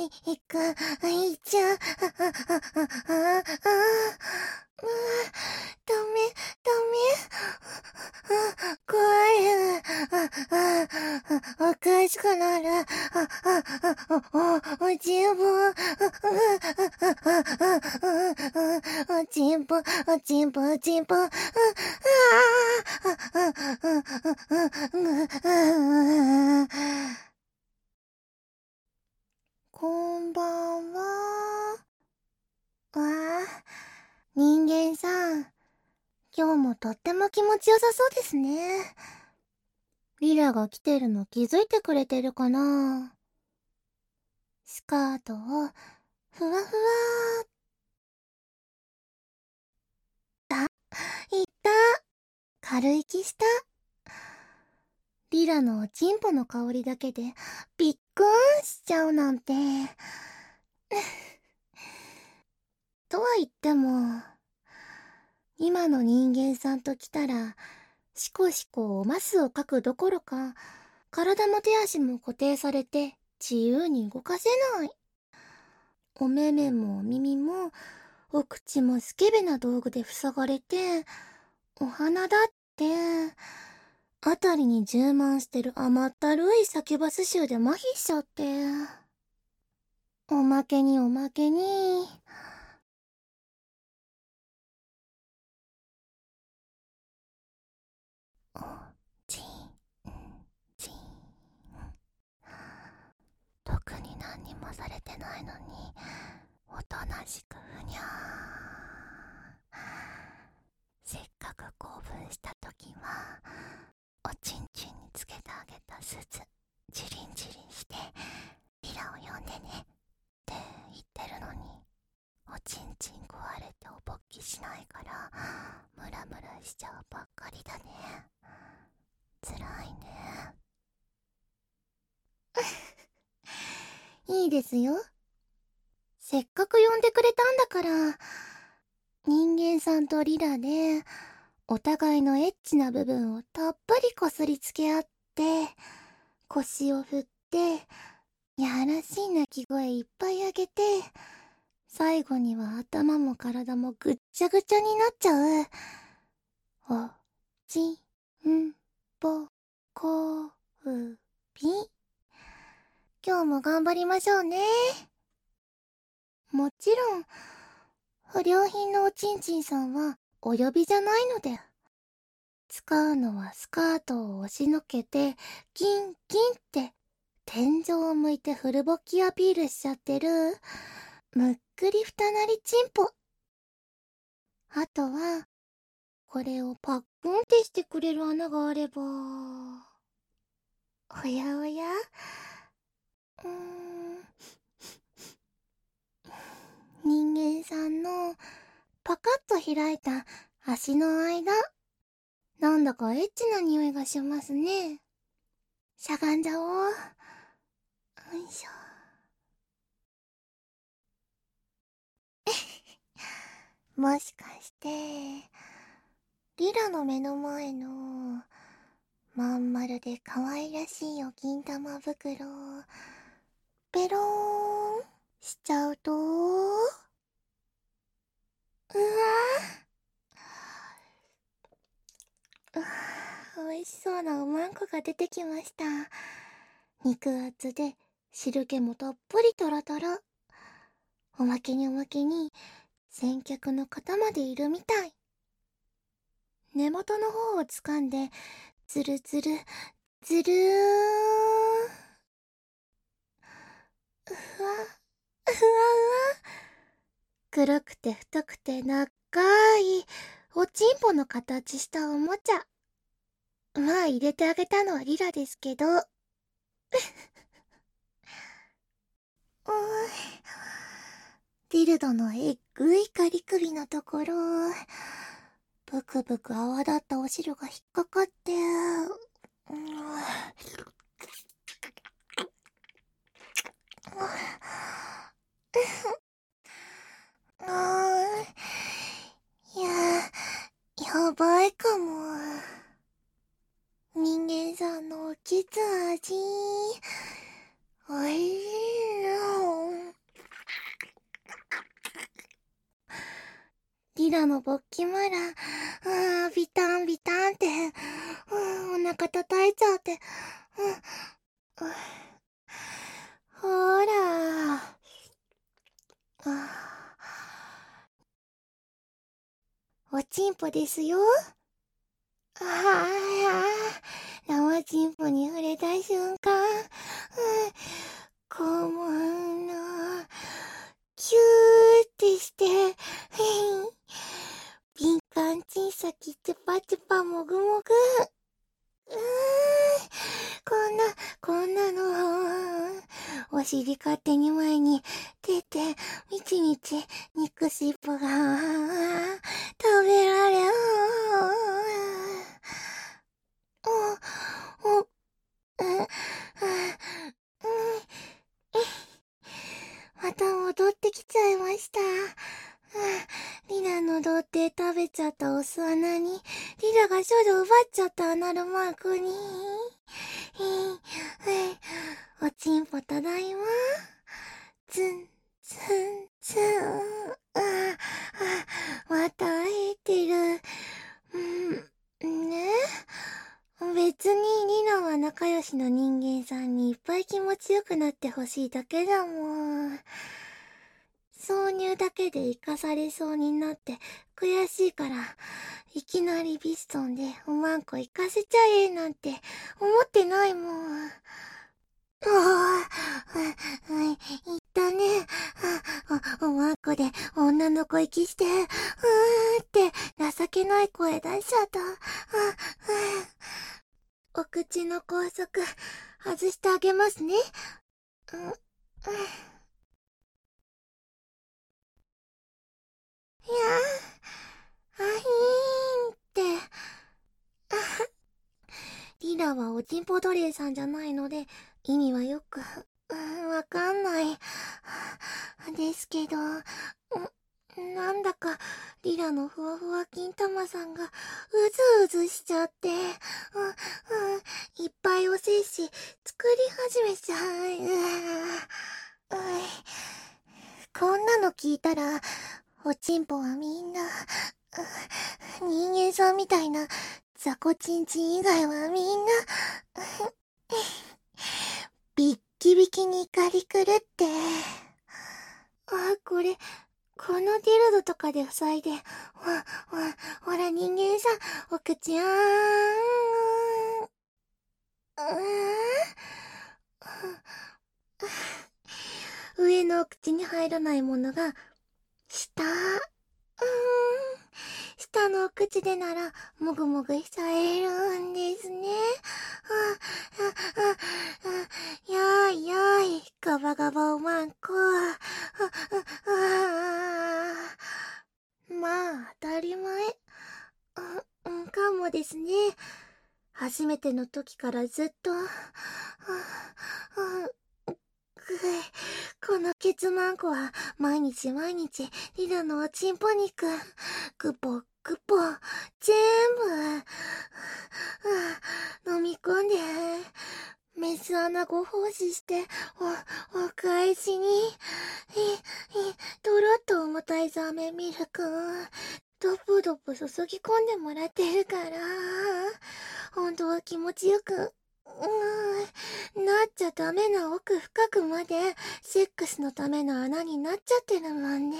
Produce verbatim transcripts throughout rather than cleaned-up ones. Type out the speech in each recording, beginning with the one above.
い、いく、いちゃ、あ、あ、あ、あ、あ、あ、ダメ、ダメ、怖い、あ、あ、あ、おかしくなる、あ、あ、あ、お、おちんぽ、おちんぽ、おちんぽ、おちんぽ、あ、あ、あ、こんばんは。わあ、人間さん、今日もとっても気持ちよさそうですね。リラが来てるの気づいてくれてるかな？スカートをふわふわー。いった。軽い気した。リラのおちんぽの香りだけでびっくんしちゃうなんて。とは言っても、今の人間さんと来たら、しこしこマスをかくどころか、体も手足も固定されて自由に動かせない。お目目もお耳もお口もスケベな道具で塞がれて、お花だってあたりに充満してる甘ったるいサキュバス臭で麻痺しちゃって、おまけにおまけにおちんちん、特に何にもされてないのにおとなしくふにゃー。せっかく興奮した時はおちんちんにつけてあげた鈴ジリンジリンしてリラを呼んでねって言ってるのに、おちんちん壊れてお勃起しないからムラムラしちゃうばっかりだね。つらいね。いいですよ。せっかく呼んでくれたんだから、人間さんとリラでお互いのエッチな部分をたっぷりこすりつけ合って、腰を振ってやらしい鳴き声いっぱいあげて、最後には頭も体もぐっちゃぐちゃになっちゃう。おちんぽこうび。今日も頑張りましょうね。もちろん不良品のおちんちんさんはお呼びじゃないので、使うのはスカートを押しのけてキンキンって天井を向いてフルボッキアピールしちゃってるむっくりふたなりちんぽ。あとはこれをパックンってしてくれる穴があれば。おやおや、うーん、人間さんのパカッと開いた足の間、なんだかエッチな匂いがしますね。しゃがんじゃおう。よいしょ。もしかしてリラの目の前のまん丸で可愛らしいお金玉袋ペローンしちゃうと、うわー、うわー、美味しそうなおまんこが出てきました。肉厚で汁気もたっぷりトロトロ。おまけにおまけに先客の方までいるみたい。根元の方を掴んでズルズルズルーン、うわうわうわ、黒くて太くて長いおちんぽの形したおもちゃ。まあ入れてあげたのはリラですけど。おい、ディルドのえっぐいカリ首のところ、ブクブク泡立ったお汁が引っかかって、うん、あー、いや、やばいかも。人間さんのおきつ味、おいしいよ。 リラの勃起マラ、うん、ビタンビタンって、うん、お腹叩いちゃって、うん、うん、ほら、あ、おちんぽですよ。ああ、生チンポに触れた瞬間、うん、肛門の、キューってして、敏感小さきチュパチュパもぐもぐ。うーん、こんな、こんなの、お尻勝手に前に出て、みちみち肉しっぽが食べられる。お、お、うん、うん、また戻ってきちゃいました。リラの童貞食べちゃったお巣穴に、リラが少女奪っちゃったアナルマークに、おちんぽただいま。ツン、ツン、ツン。あ、あ、また会えてる。うん、ね。別にリラは仲良しの人間さんにいっぱい気持ちよくなってほしいだけだもん。挿入だけで生かされそうになって悔しいから、いきなりビストンでおまんこ行かせちゃえなんて思ってないもん。おー、言ったね。お、おまんこで女の子息して、うーって情けない声出しちゃった。お口の拘束外してあげますね。うん、うん、いやー、あひーんって。リラはおちんぽ奴隷さんじゃないので、意味はよく、うん、わかんない。ですけど、なんだか、リラのふわふわ金玉さんが、うずうずしちゃって、うん、うん、いっぱいお精子、作り始めちゃう。うん、こんなの聞いたら、おちんぽはみんな、人間さんみたいな、ザコチンチン以外はみんな、ビッキビキに怒り狂って。あ、これ、このディルドとかで塞いで、ほ、ほ、ほら人間さん、お口あーん、うーん、上のお口に入らないものが、下、うーん、下のお口でなら、もぐもぐしちゃえるんですね。あ、あ、あ、やーいやーい、ガバガバおまんこ。あ、あ、あ、まあ、当たり前。うん、かもですね。初めての時からずっと、あ、あ、このケツマンコは毎日毎日リラのおちんぽ肉、グポグポ、全部、飲み込んで、メス穴子奉仕して、お、お返しに、い、い、とろっと重たいザーメンミルク、ドポドポ注ぎ込んでもらってるから、本当は気持ちよく、うーん、なっちゃダメな奥深くまで、セックスのための穴になっちゃってるもんね。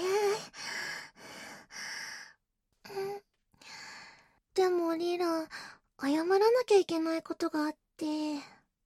でもリラ、謝らなきゃいけないことがあって、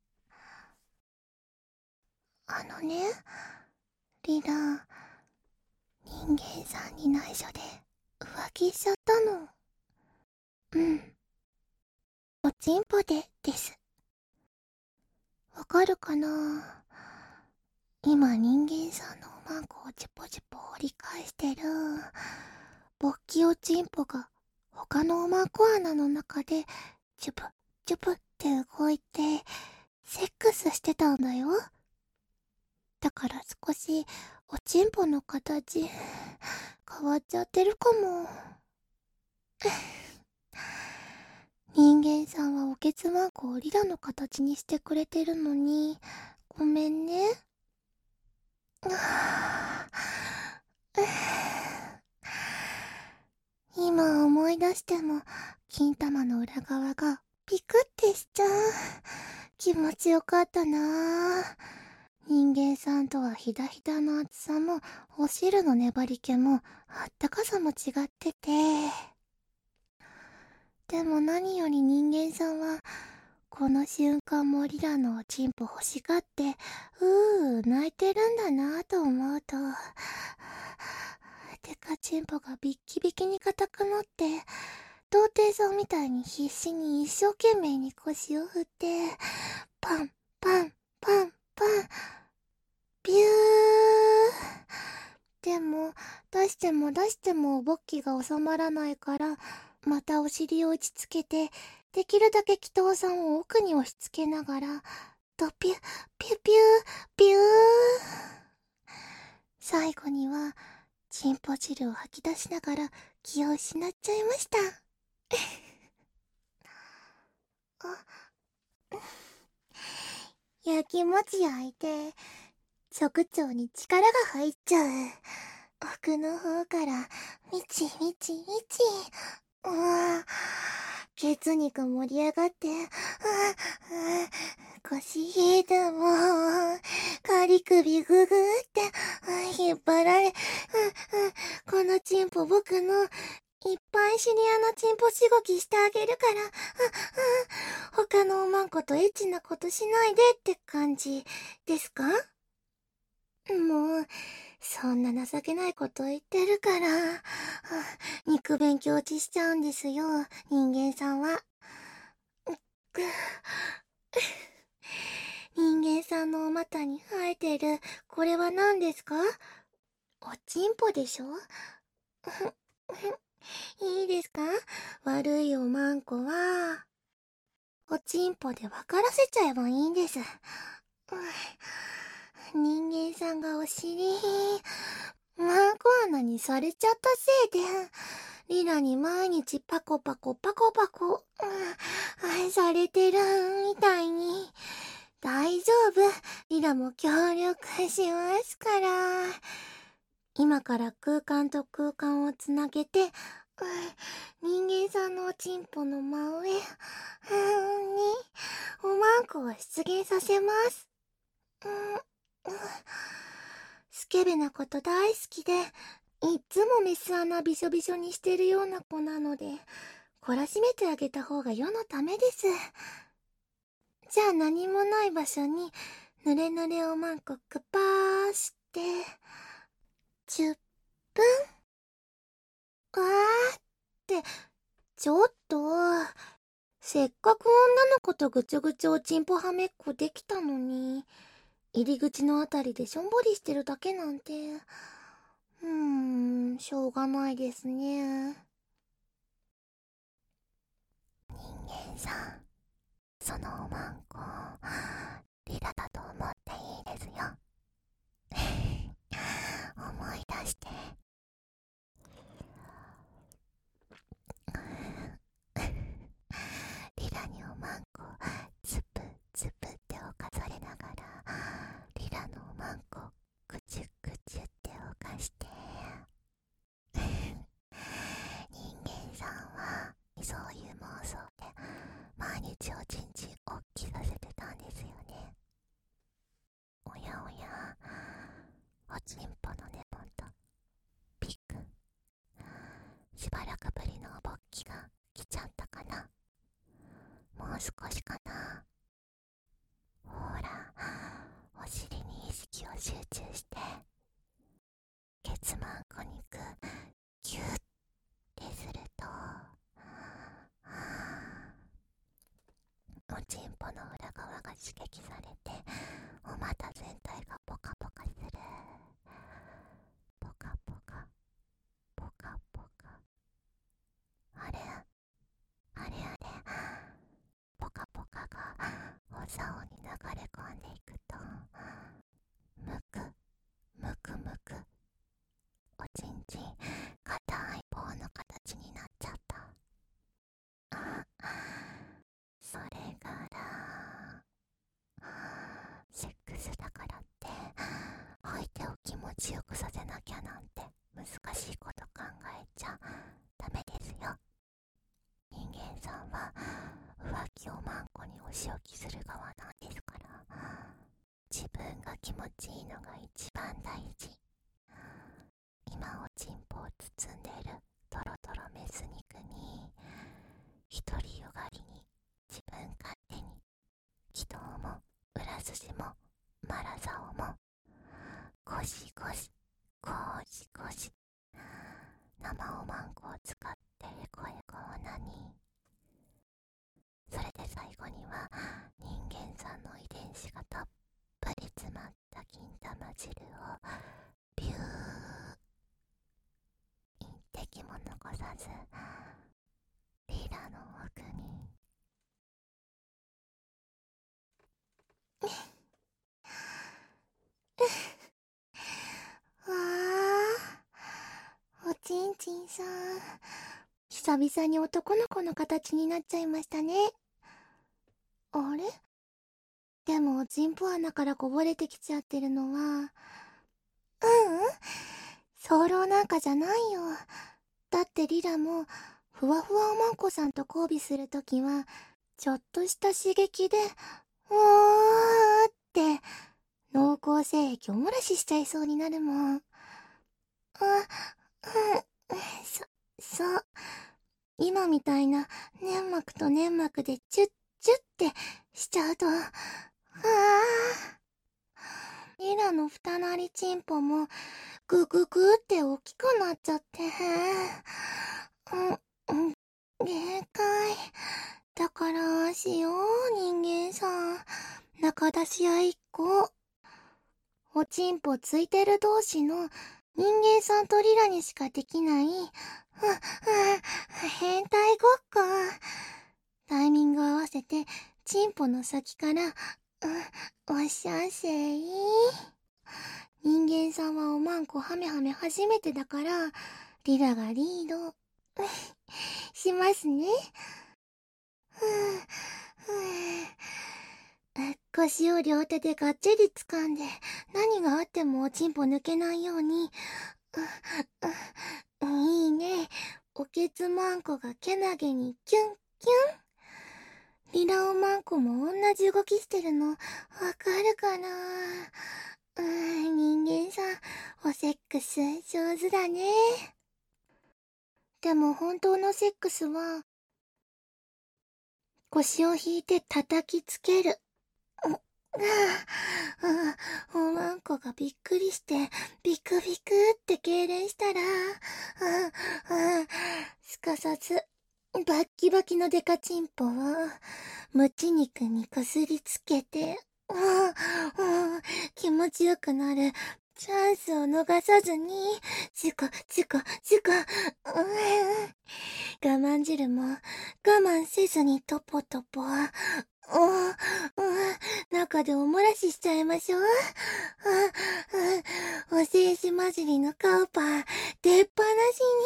あのね、リラ、人間さんに内緒で浮気しちゃったの。うん。おちんぽでです。わかるかな？今人間さんのおまんこをチュポチュポ折り返してる勃起おちんぽが他のおまんこ穴の中でチュプチュプって動いてセックスしてたんだよ。だから少しおちんぽの形変わっちゃってるかも。人間さんはおけつまんこをリラの形にしてくれてるのにごめんね。 出しても金玉の裏側がピクってしちゃう。気持ちよかったなぁ。人間さんとはひだひだの厚さもお汁の粘り気もあったかさも違ってて、でも何より人間さんはこの瞬間もリラのおちんぽ欲しがってうー泣いてるんだなぁと思うと、てかチンポがビッキビキに硬くなって童貞さんみたいに必死に一生懸命に腰を振ってパンパンパンパンビュー。でも出しても出しても勃起が収まらないから、またお尻を打ちつけてできるだけ祈祷さんを奥に押し付けながらドピュピュピュピュー。最後にはチンポ汁を吐き出しながら気を失っちゃいましたあやきもち焼いて直腸に力が入っちゃう。奥の方からみちみちみち、うわ血肉盛り上がって、うわ腰引いてもカリ首ググって引っ張られ、このチンポ僕のいっぱいシリアのチンポしごきしてあげるから、他のおまんことエッチなことしないでって感じですか？もうそんな情けないこと言ってるから、肉勉強落ちしちゃうんですよ、人間さんは。人間さんのお股に生えてるこれは何ですか？おちんぽでしょ？いいですか？悪いおまんこはおちんぽで分からせちゃえばいいんです。人間さんがお尻マンコ穴にされちゃったせいでリラに毎日パコパコパコパコ、うん、愛されてるみたいに。大丈夫、リラも協力しますから。今から空間と空間をつなげて、うん、人間さんのおちんぽの真上、うん、におまんこを出現させます。うんうん、スケベなこと大好きで、いっつもメス穴びしょびしょにしてるような子なので、懲らしめてあげた方が世のためです。じゃあ何もない場所にぬれぬれおまんこくぱーしてじゅっぷん。わーって、ちょっとせっかく女の子とぐちょぐちょおちんぽはめっこできたのに、入り口のあたりでしょんぼりしてるだけなんて、うーん、しょうがないですね。人間さん、そのおまんこリラだと思っていいですよ。思い出して。リラにおまんこつぷつぷっておかされながら、リラのおまんこくちゅくちゅっておかして、人間さんはそういう妄想で毎日おちんちんおっきさせてたんですよね。おやおや、おちんぽの根元ピク、しばらくぶりのおぼっきが来ちゃったかな。もう少しかな。ほら、お尻に意識を集中して、ケツマンコ肉ギュッてすると、おちんぽの裏側が刺激されて、お股全体がポカポカする。ポカポカポカポカ、あれあれあれ、ポカポカがお竿に流れ込んでいくと、むくむくむく、おちんちん硬い棒の形になっちゃった。あ、それからセックスだからって相手を気持ちよくさせなきゃなんて難しいこと考えちゃダメですよ。 ちいいのが一番大事。今おちんぽを包んでいるトロトロメス肉に、独りよがりに自分勝手に気道も裏筋もマラサオもゴシゴシゴシゴシ、生おまんこを使ってヘコヘコをなに、それで最後には人間さんの遺伝子がたっぷり詰まった金玉汁をビュー、一滴も残さずリラの奥に。わあ、おちんちんさん、久々に男の子の形になっちゃいましたね。あれ？でもおちんぽ穴からこぼれてきちゃってるのは、ううん、早漏なんかじゃないよ。だってリラもふわふわおまんこさんと交尾するときはちょっとした刺激でうーって濃厚精液を漏らししちゃいそうになるもん。あ、うん、そ、そう。今みたいな粘膜と粘膜でチュッチュッってしちゃうと、ああ。リラのふたなりちんぽもグググって大きくなっちゃって、うん、うん、限界。だからしよう、人間さん。仲出し合いっこ。おちんぽついてる同士の人間さんとリラにしかできない、ふ、ふ、変態ごっこ。タイミング合わせて、チンポの先から、うん、おっしゃせい。人間さんはおまんこハメハメ初めてだから、リラがリード、しますね。ふぅ、ふぅ。腰を両手でがっちり掴んで、何があってもおちんぽ抜けないように、いいね。おけつまんこがけなげにキュンキュン。リラおまんこも同じ動きしてるの、わかるかな？うーん、人間さん、おセックス上手だね。でも本当のセックスは、腰を引いて叩きつける。おまんこがびっくりして、ビクビクって痙攣したら、すかさず、バッキバキのデカチンポを、ムチ肉にこすりつけて、気持ちよくなるチャンスを逃さずに、チュコチュコチュコ、我慢汁も我慢せずにトポトポ、中でお漏らししちゃいましょう。お静止混じりのカウパー、出っ放しに。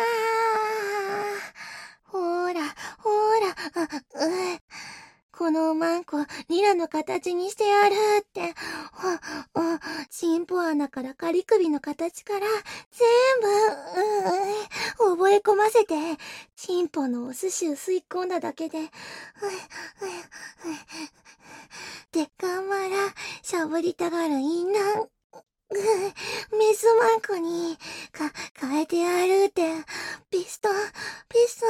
ほーら、ほーら、このおまんこ、リラの形にしてやるって、チンポ穴から仮首の形から、全部、覚え込ませて、チンポのお寿司を吸い込んだだけで、でかまら、しゃぶりたがるインナン、メスマンコに、か、変えてやるって、ピストン、ピスト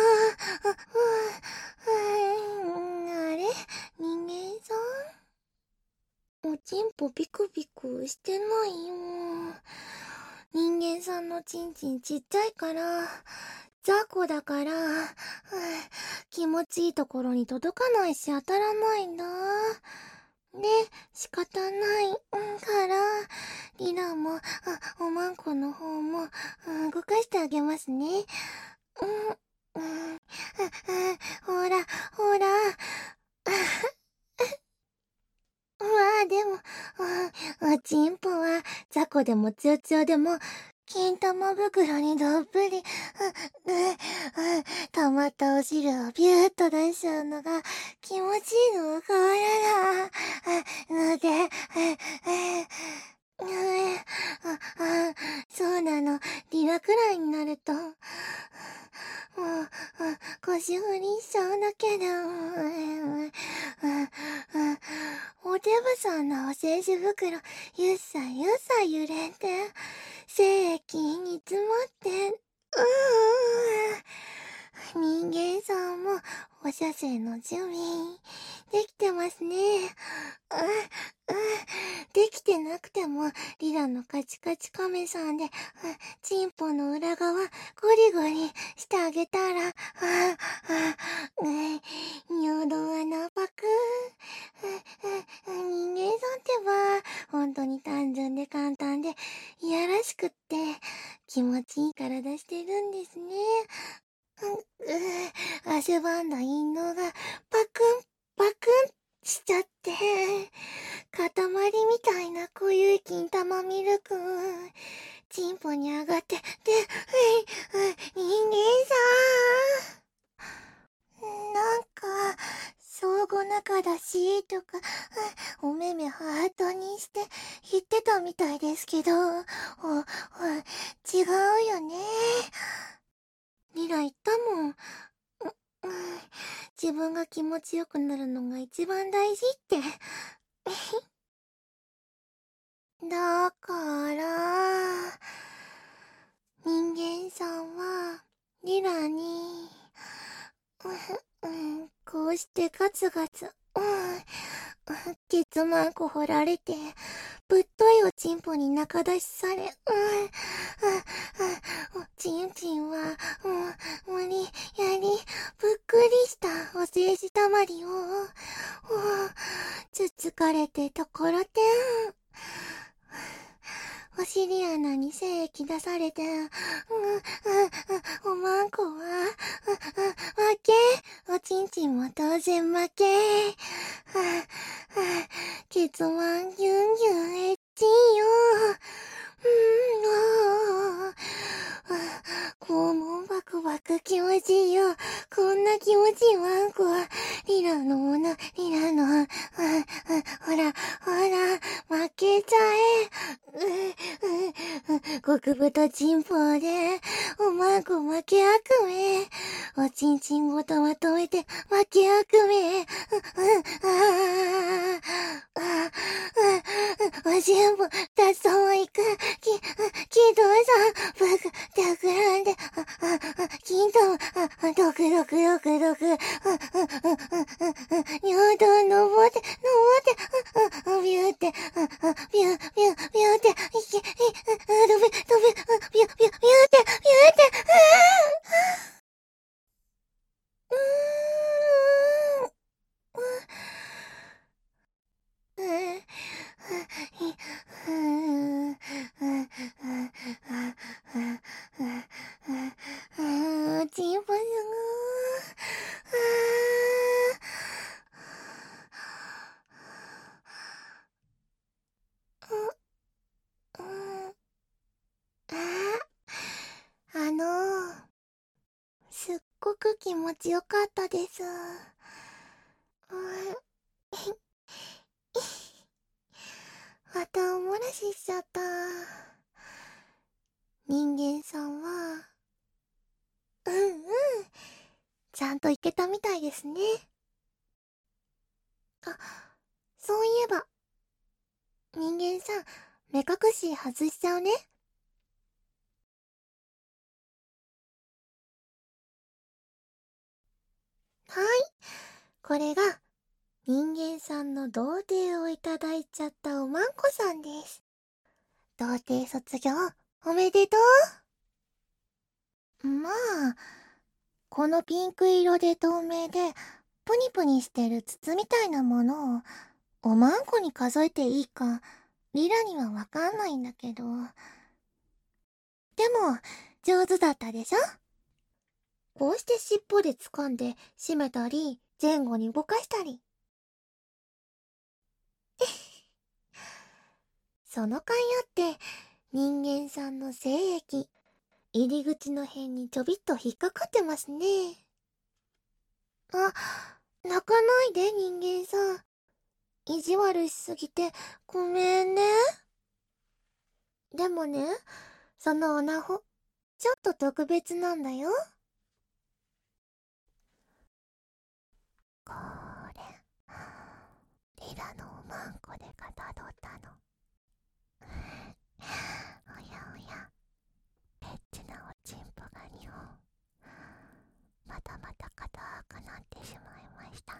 ン、あれ人間さんおちんぽビクビクしてないよ。人間さんのちんちんちっちゃいから、雑魚だから、気持ちいいところに届かないし当たらないんだ。で、仕方ないから、リラも、あ、おまんこの方も、動かしてあげますね。うん、うん、ほら、ほら、うわあ、でも、おちんぽは、雑魚でもツヨツヨでも、金玉袋にどっぷり、溜まったお汁をビューッと出しちゃうのが気持ちいいのわからな。ので、そうなの。リラくらいになると、もう、腰振りしちゃうんだけど、お手ブさんのお製紙袋、ゆっさゆっさ揺れて、精液に詰まって、うーん。人間さんもお射精の準備、できてますね。うん、うん。できてなくても、リラのカチカチ亀さんで、うん、チンポの裏側、ゴリゴリしてあげたら、ああ、うん、尿道穴パク。人間さんってば、本当に単純で簡単で、いやらしくって、気持ちいい体してるんですね。うん、足バンド陰嚢がパクン、パクンしちゃって、塊みたいな濃ゆい金玉ミルク、チンポに上がって、で、うん、人間さん。なんか、相互仲だし、とか、お目目ハートにして言ってたみたいですけど、お、お、違うよね。リラ言ったもん。うん、自分が気持ちよくなるのが一番大事って。だから、人間さんは、リラに、うん、こうしてガツガツ、うん、ケツマンコ掘られて、ぶっといおちんぽに中出しされ、うん、うん、うん、おちんちんは、うん、無理やり、ぷっくりしたお精子たまりを、うん、つつかれてところてん。お尻穴に精液出されて、うん、うん、うん、おまんこは、うん、うん、負け。おちんちんも当然負け。ケツマンギュンギュンエッチンよ。うん、肛門バクバク気持ちいいよ。こんな気持ちいいワンコは、リラのもの、リラの、うん、うん、ほら、ほら、負けちゃえ。うん、うん、極太チンポで、おまんこ負け悪め。おちんちんごとまとめて、負け悪め。うん、うん、ああ、ああ、おしんぽ、たそもいく、き、きどさ、ぶく、たくらんで、あ、あ、あ、金玉、あ、どくどくどくどく、尿道登って、登って、ビューって、ビュー、ビュー、ビューって、いけ、い、飛べ、飛べ、ビュー、ビュー、ビューって、ビューって、うーん、うーん、うーん、うーん、うーん、チンポすぐー。うん、あの、すっごく気持ちよかったです。うん、またおもらししちゃった。人間さんは、うんうん、ちゃんといけたみたいですね。あ、そういえば、人間さん、目隠し外しちゃうね。はい。これが、人間さんの童貞をいただいちゃったおまんこさんです。童貞卒業、おめでとう。まあ、このピンク色で透明で、プニプニしてる筒みたいなものを、おまんこに数えていいか、リラにはわかんないんだけど。でも、上手だったでしょ？こうして尻尾で掴んで締めたり、前後に動かしたり。その甲斐あって、人間さんの精液、入り口の辺にちょびっと引っかかってますね。あ、泣かないで人間さん。意地悪しすぎてごめんね。でもね、そのオナホ、ちょっと特別なんだよ。これ、リラのおまんこどったの？おやおや、エッチなおちんぽがにほん、またまた硬くなってしまいました。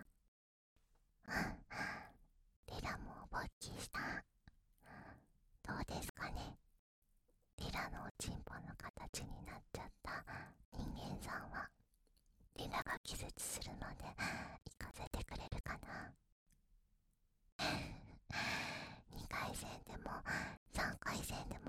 リラもぼっちした。どうですかね。リラのおちんぽの形になっちゃった人間さんは、リラが気絶するまで行かせてくれるかな。にかい戦でもさんかい戦で